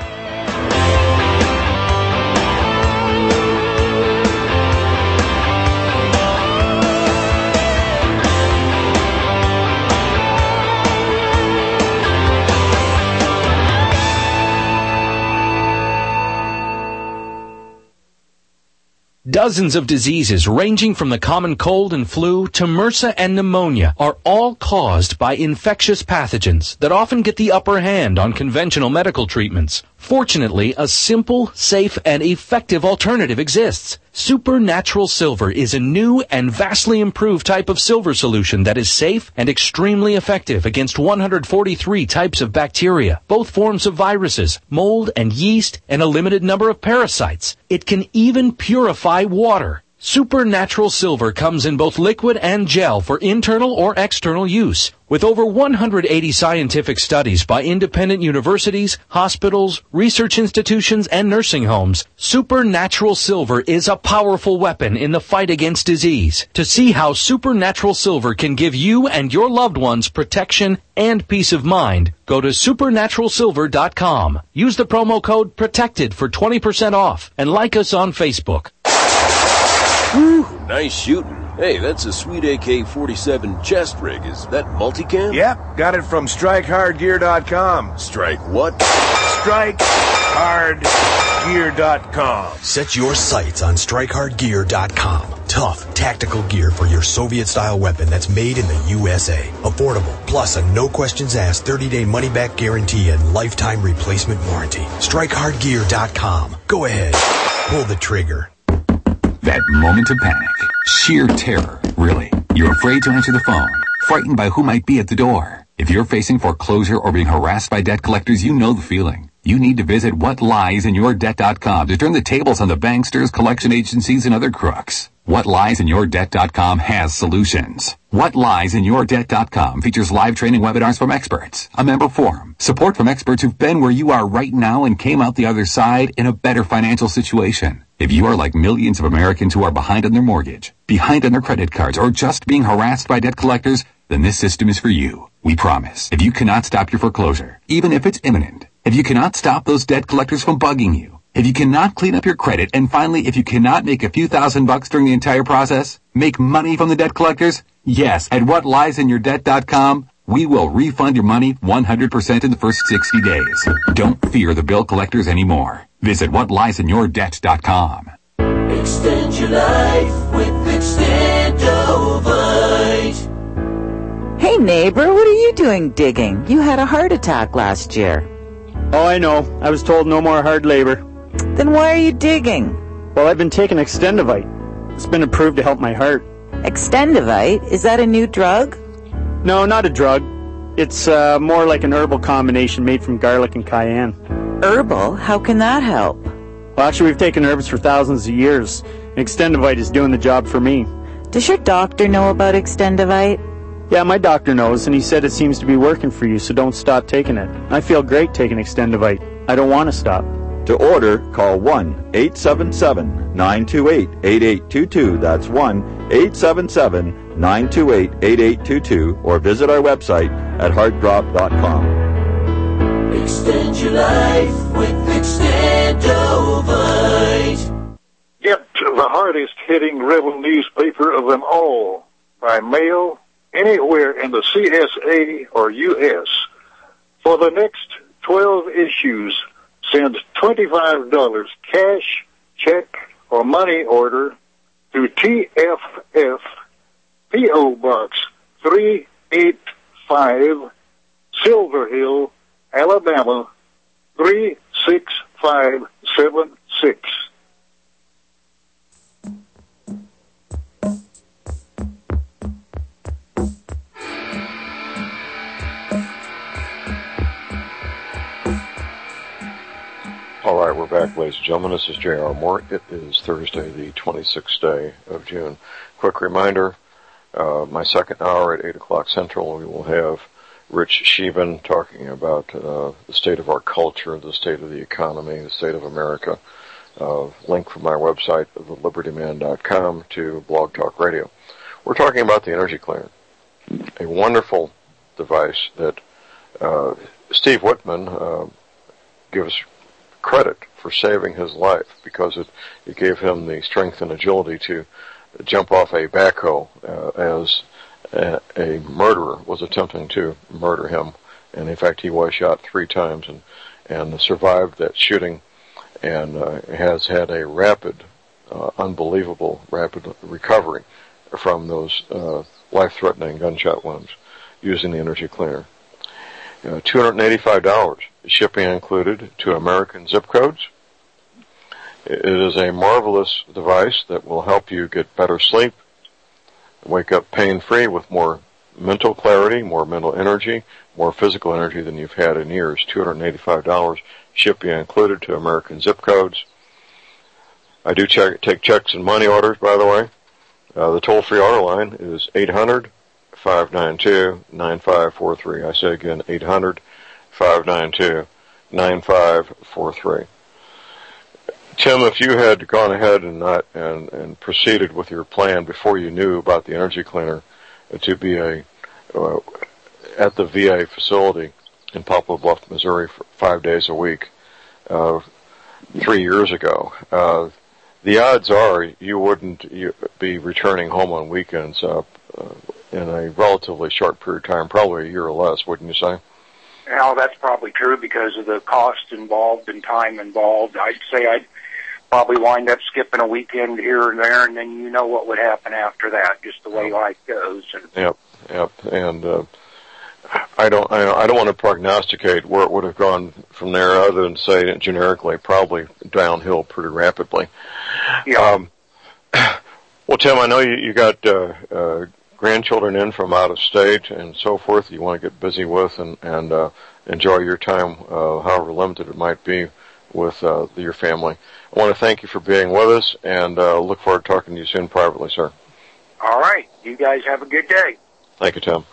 Dozens of diseases ranging from the common cold and flu to MRSA and pneumonia are all caused by infectious pathogens that often get the upper hand on conventional medical treatments. Fortunately, a simple, safe, and effective alternative exists. Supernatural Silver is a new and vastly improved type of silver solution that is safe and extremely effective against 143 types of bacteria, both forms of viruses, mold and yeast, and a limited number of parasites. It can even purify water. Supernatural Silver comes in both liquid and gel for internal or external use. With over 180 scientific studies by independent universities, hospitals, research institutions, and nursing homes, Supernatural Silver is a powerful weapon in the fight against disease. To see how Supernatural Silver can give you and your loved ones protection and peace of mind, go to supernaturalsilver.com. Use the promo code PROTECTED for 20% off and like us on Facebook. Whew, nice shooting. Hey, that's a sweet AK-47 chest rig. Is that multicam? Yep, got it from StrikeHardGear.com. Strike what? StrikeHardGear.com. Set your sights on StrikeHardGear.com. Tough, tactical gear for your Soviet-style weapon that's made in the USA. Affordable, plus a no-questions-asked 30-day money-back guarantee and lifetime replacement warranty. StrikeHardGear.com. Go ahead. Pull the trigger. That moment of panic. Sheer terror, really. You're afraid to answer the phone, frightened by who might be at the door. If you're facing foreclosure or being harassed by debt collectors, you know the feeling. You need to visit whatliesInYourDebt.com to turn the tables on the banksters, collection agencies, and other crooks. WhatLiesInYourDebt.com has solutions. WhatLiesInYourDebt.com features live training webinars from experts, a member forum, support from experts who've been where you are right now and came out the other side in a better financial situation. If you are like millions of Americans who are behind on their mortgage, behind on their credit cards, or just being harassed by debt collectors, then this system is for you. We promise. If you cannot stop your foreclosure, even if it's imminent, if you cannot stop those debt collectors from bugging you, if you cannot clean up your credit, and finally, if you cannot make a few $1,000s during the entire process, make money from the debt collectors, yes, at WhatLiesInYourDebt.com, we will refund your money 100% in the first 60 days. Don't fear the bill collectors anymore. Visit WhatLiesInYourDebt.com. Extend your life with Extendovite. Hey neighbor, what are you doing digging? You had a heart attack last year. Oh, I know. I was told no more hard labor. Then why are you digging? Well, I've been taking Extendovite. It's been approved to help my heart. Extendovite? Is that a new drug? No, not a drug. It's more like an herbal combination made from garlic and cayenne. Herbal? How can that help? Well, actually, we've taken herbs for thousands of years. Extendovite is doing the job for me. Does your doctor know about Extendovite? Yeah, my doctor knows, and he said it seems to be working for you, so don't stop taking it. I feel great taking Extendovite. I don't want to stop. To order, call 1-877-928-8822. That's 1-877-928-8822. Or visit our website at heartdrop.com. Extend your life with Extendovite. Get the hardest hitting rebel newspaper of them all by mail anywhere in the CSA or U.S. For the next 12 issues, send $25 cash, check, or money order to TFF P.O. Box 385, Silver Hill, Alabama 36576. All right, we're back, ladies and gentlemen. This is J.R. Moore. It is Thursday, the 26th day of June. Quick reminder, my second hour at 8 o'clock Central, we will have Rich Sheevan talking about the state of our culture, the state of the economy, the state of America. Link from my website, thelibertyman.com, to Blog Talk Radio. We're talking about the Energy Cleaner, a wonderful device that Steve Whitman gives credit for saving his life, because it gave him the strength and agility to jump off a backhoe as a murderer was attempting to murder him. And in fact, he was shot 3 times and survived that shooting, and has had a unbelievable rapid recovery from those life-threatening gunshot wounds using the Energy Cleaner. $285, shipping included, to American zip codes. It is a marvelous device that will help you get better sleep, wake up pain-free with more mental clarity, more mental energy, more physical energy than you've had in years. $285, shipping included, to American zip codes. I do take checks and money orders, by the way. The toll-free order line is 800-592-9543. I say again, 800-592-9543. Tim, if you had gone ahead and proceeded with your plan before you knew about the energy cleaner to be at the VA facility in Poplar Bluff, Missouri for 5 days a week 3 years ago, the odds are you wouldn't be returning home on weekends in a relatively short period of time, probably a year or less, wouldn't you say? Well, that's probably true because of the cost involved and time involved. I'd say I'd probably wind up skipping a weekend here and there, and then you know what would happen after that, just the way life goes. Yep. And I don't want to prognosticate where it would have gone from there, other than say generically, probably downhill pretty rapidly. Yeah. Well, Tim, I know you got grandchildren in from out of state and so forth. You want to get busy with and enjoy your time, however limited it might be, with your family. I want to thank you for being with us, and look forward to talking to you soon privately, sir. All right. You guys have a good day. Thank you, Tom.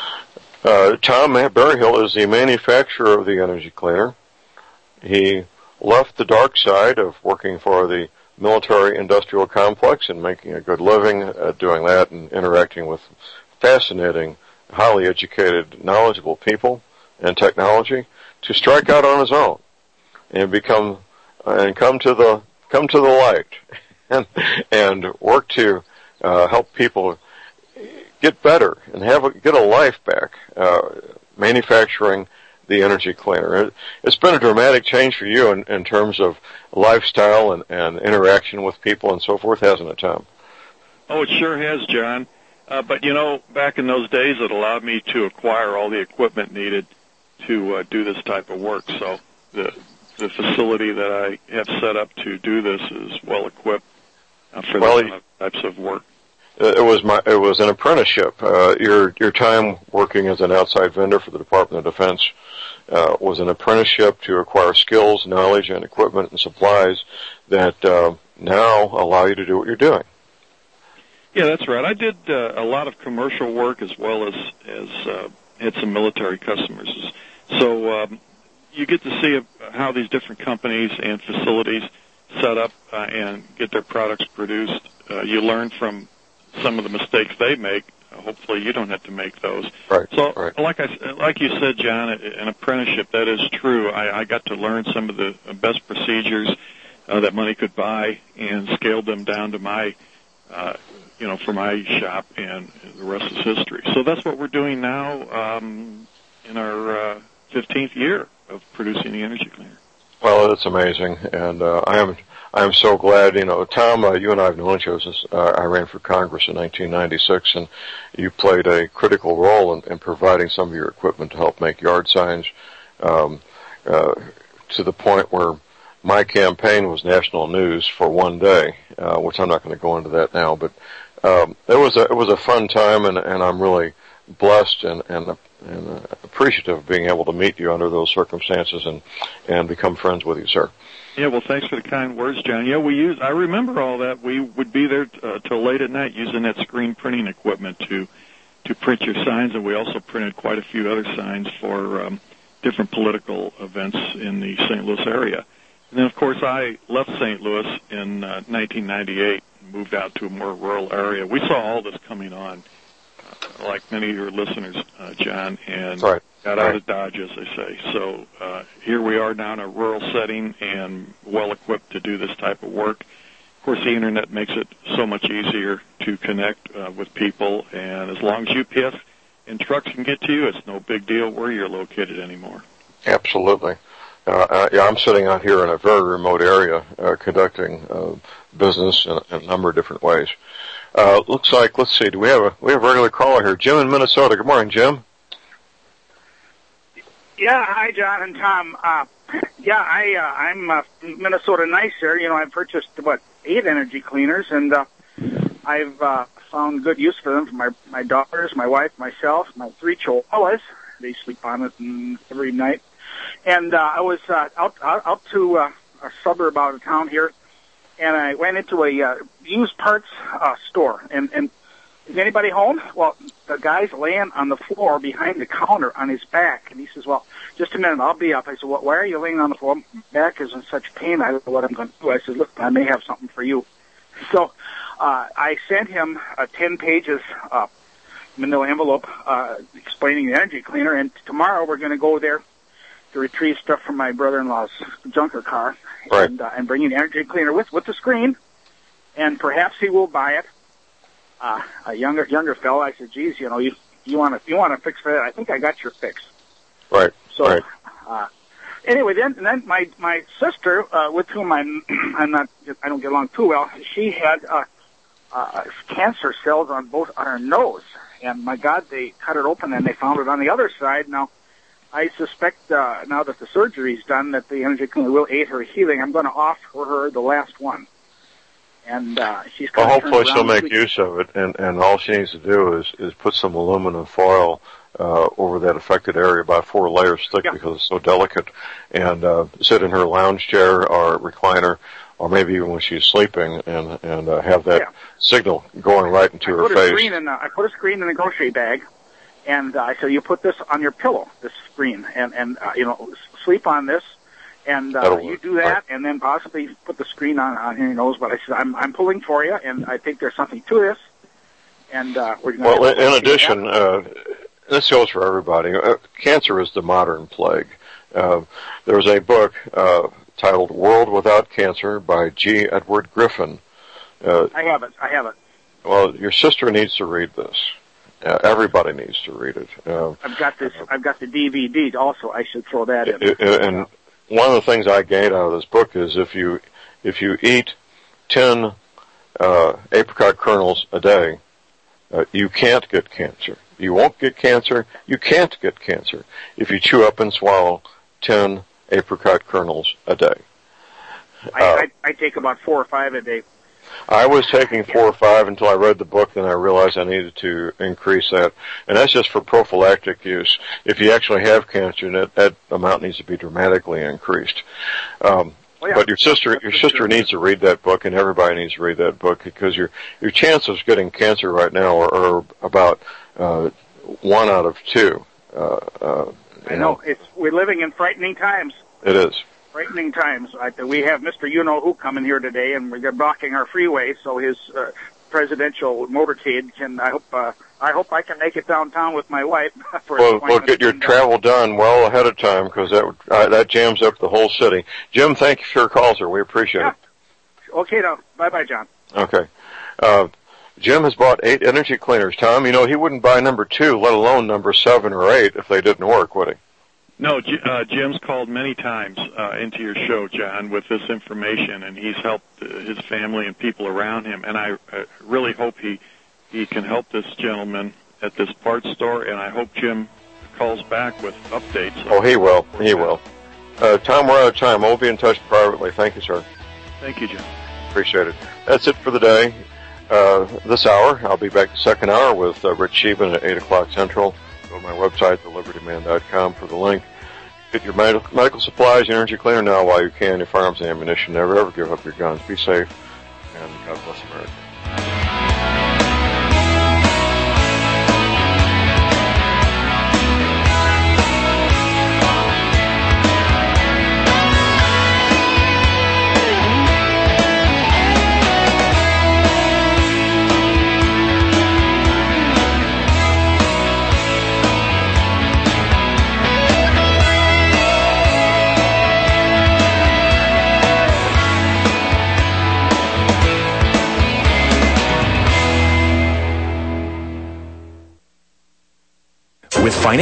Tom Berryhill is the manufacturer of the energy cleaner. He left the dark side of working for the military-industrial complex and making a good living doing that and interacting with fascinating, highly educated, knowledgeable people and technology to strike out on his own and come to the light and work to help people get better and get a life back, manufacturing the energy cleaner. It's been a dramatic change for you in terms of lifestyle and interaction with people and so forth, hasn't it, Tom? Oh, it sure has, John. But, back in those days, it allowed me to acquire all the equipment needed to do this type of work. So the facility that I have set up to do this is well equipped for those types of work. It was an apprenticeship. Your time working as an outside vendor for the Department of Defense was an apprenticeship to acquire skills, knowledge, and equipment and supplies that now allow you to do what you're doing. Yeah, that's right. I did a lot of commercial work as well as had some military customers. So you get to see how these different companies and facilities set up and get their products produced. You learn from some of the mistakes they make. Hopefully you don't have to make those. Right. So, right. like you said, John, an apprenticeship, that is true. I got to learn some of the best procedures that money could buy and scaled them down to my, for my shop, and the rest is history. So that's what we're doing now in our 15th year of producing the energy cleaner. Well, it's amazing, and I am so glad. Tom, you and I have known each other since I ran for Congress in 1996, and you played a critical role in providing some of your equipment to help make yard signs, to the point where my campaign was national news for one day, which I'm not going to go into that now. But it was a fun time, and I'm really blessed and appreciative of being able to meet you under those circumstances and become friends with you, sir. Yeah, well, thanks for the kind words, John. Yeah, I remember all that. We would be there till late at night using that screen printing equipment to print your signs, and we also printed quite a few other signs for different political events in the St. Louis area. And then, of course, I left St. Louis in 1998 and moved out to a more rural area. We saw all this coming on, like many of your listeners, John, and got out of Dodge, as they say. So here we are now in a rural setting and well-equipped to do this type of work. Of course, the Internet makes it so much easier to connect with people, and as long as UPS and trucks can get to you, it's no big deal where you're located anymore. Absolutely. I'm sitting out here in a very remote area conducting business in a number of different ways. Looks like, let's see, we have a regular caller here. Jim in Minnesota. Good morning, Jim. Yeah, hi, John and Tom. I'm Minnesota nice here. I purchased, 8 energy cleaners, and I've found good use for them for my daughters, my wife, myself, my 3 chihuahuas. They sleep on it every night. And I was out to a suburb out of town here and I went into a used parts store. And is anybody home? Well, the guy's laying on the floor behind the counter on his back, and he says, "Well, just a minute, I'll be up." I said, "Well, why are you laying on the floor? My back is in such pain. I don't know what I'm going to do." I said, "Look, I may have something for you." So I sent him 10 pages manila envelope explaining the energy cleaner, and tomorrow we're going to go there to retrieve stuff from my brother-in-law's junker car, right. and bring an energy cleaner with the screen, and perhaps he will buy it. A younger fellow, I said, "Geez, you want to fix that? I think I got your fix." Right. So, right. Anyway, then my sister, with whom I don't get along too well, she had cancer cells on her nose, and my God, they cut it open and they found it on the other side. Now, I suspect now that the surgery's done that the energy cleaner will aid her healing. I'm going to offer her the last one. And she's well, hopefully she'll make use of it, and all she needs to do is put some aluminum foil over that affected area, about 4 layers thick, because it's so delicate, and sit in her lounge chair or recliner, or maybe even when she's sleeping, and have that signal going right into her face. I put a screen in the grocery bag, and I said, "You put this on your pillow, this screen, and sleep on this." And you do that, right. And then possibly put the screen on your nose. But I said, I'm pulling for you, and I think there's something to this. And we're going to. Well, in addition, this goes for everybody. Cancer is the modern plague. There's a book titled "World Without Cancer" by G. Edward Griffin. I have it. Well, your sister needs to read this. Everybody needs to read it. I've got the DVD also. I should throw that in. And one of the things I gained out of this book is if you eat 10 apricot kernels a day, you can't get cancer. You won't get cancer. You can't get cancer if you chew up and swallow 10 apricot kernels a day. I take about 4 or 5 a day. I was taking 4 or 5 until I read the book, then I realized I needed to increase that. And that's just for prophylactic use. If you actually have cancer, that amount needs to be dramatically increased. But your sister needs to read that book, and everybody needs to read that book, because your chances of getting cancer right now are about 1 out of 2. I know. We're living in frightening times. It is. Frightening times. We have Mr. You-Know-Who coming here today, and we're blocking our freeway, so his presidential motorcade can. I hope I can make it downtown with my wife. Well, get your travel done well ahead of time, because that jams up the whole city. Jim, thank you for your call, sir. We appreciate it. Okay, now. Bye-bye, John. Okay. Jim has bought 8 energy cleaners. Tom, he wouldn't buy number 2, let alone number 7 or 8, if they didn't work, would he? No, Jim's called many times into your show, John, with this information, and he's helped his family and people around him. And I really hope he can help this gentleman at this parts store, and I hope Jim calls back with updates. Oh, he will. He will. Tom, we're out of time. We'll be in touch privately. Thank you, sir. Thank you, John. Appreciate it. That's it for the day. This hour, I'll be back the second hour with Rich Sheehan at 8 o'clock Central. Go to my website, thelibertyman.com, for the link. Get your medical supplies, your energy cleaner now while you can, your firearms and ammunition. Never, ever give up your guns. Be safe, and God bless America.